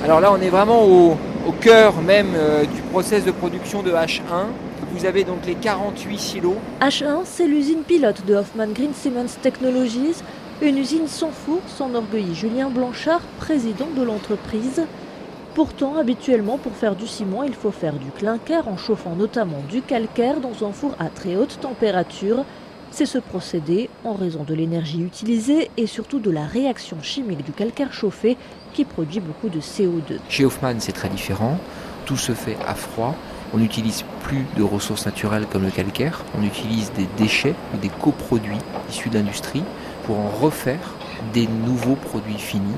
Alors là, on est vraiment au cœur même du process de production de H1. Vous avez donc les 48 silos. H1, c'est l'usine pilote de Hoffmann Green Cement Technologies, une usine sans four, s'enorgueillit Julien Blanchard, président de l'entreprise. Pourtant, habituellement, pour faire du ciment, il faut faire du clinker en chauffant notamment du calcaire dans un four à très haute température. C'est ce procédé, en raison de l'énergie utilisée et surtout de la réaction chimique du calcaire chauffé, qui produit beaucoup de CO2. Chez Hoffmann, c'est très différent. Tout se fait à froid. On n'utilise plus de ressources naturelles comme le calcaire. On utilise des déchets ou des coproduits issus de l'industrie pour en refaire des nouveaux produits finis.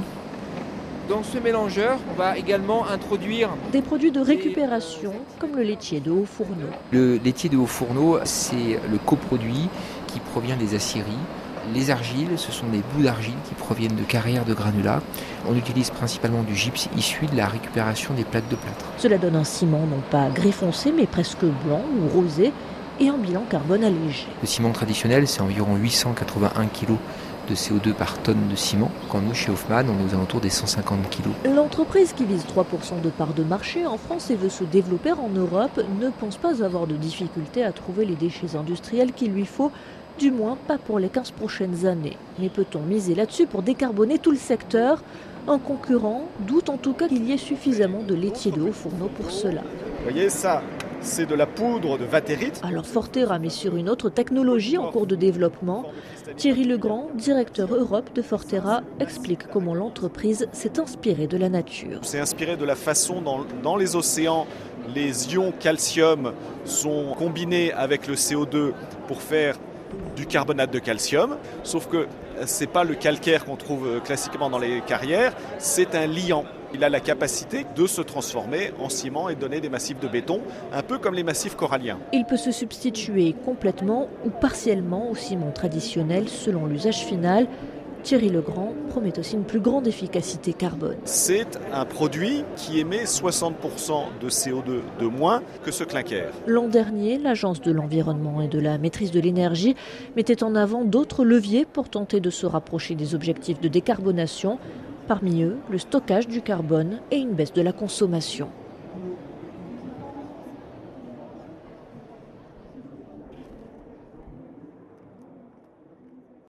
Dans ce mélangeur, on va également introduire des produits de récupération comme le laitier de Haut-Fourneau. Le laitier de Haut-Fourneau, c'est le coproduit qui provient des aciéries. Les argiles, ce sont des bouts d'argile qui proviennent de carrières de granulats. On utilise principalement du gypse issu de la récupération des plaques de plâtre. Cela donne un ciment non pas gris foncé mais presque blanc ou rosé et un bilan carbone allégé. Le ciment traditionnel, c'est environ 881 kg de CO2 par tonne de ciment, quand nous, chez Hoffmann, on est aux alentours des 150 kg. L'entreprise qui vise 3% de part de marché en France et veut se développer en Europe ne pense pas avoir de difficulté à trouver les déchets industriels qu'il lui faut, du moins pas pour les 15 prochaines années. Mais peut-on miser là-dessus pour décarboner tout le secteur ? Un concurrent doute en tout cas qu'il y ait suffisamment de laitier de Haut-Fourneau pour cela. Vous voyez ça ? C'est de la poudre de vatérite. Alors Fortera met sur une autre technologie en cours de développement. Thierry Legrand, directeur Europe de Fortera, explique comment l'entreprise s'est inspirée de la nature. C'est inspiré de la façon dans les océans, les ions calcium sont combinés avec le CO2 pour faire du carbonate de calcium, sauf que ce n'est pas le calcaire qu'on trouve classiquement dans les carrières, c'est un liant. Il a la capacité de se transformer en ciment et donner des massifs de béton, un peu comme les massifs coralliens. Il peut se substituer complètement ou partiellement au ciment traditionnel selon l'usage final. Thierry Legrand promet aussi une plus grande efficacité carbone. C'est un produit qui émet 60% de CO2 de moins que ce clinker. L'an dernier, l'Agence de l'environnement et de la maîtrise de l'énergie mettait en avant d'autres leviers pour tenter de se rapprocher des objectifs de décarbonation. Parmi eux, le stockage du carbone et une baisse de la consommation.